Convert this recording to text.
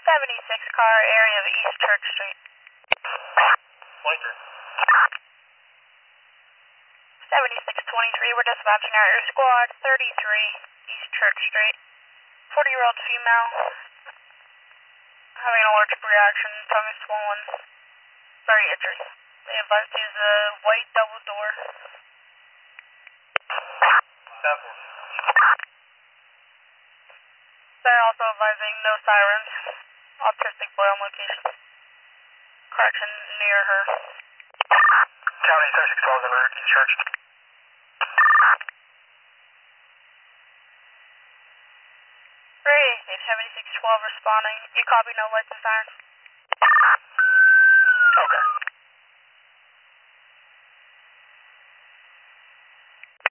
76 car, area of East Church Street. 23. 7623, we're dispatching out your squad, 33 East Church Street. 40-year-old female, having an allergic reaction, tongue is swollen, very itchy. They advise to use a white double door. 7. They're also advising no sirens, autistic boy on location. Correction near her. County 7612 en route, East Church. Great, 7612 responding. You copy, no lights and sirens? Okay.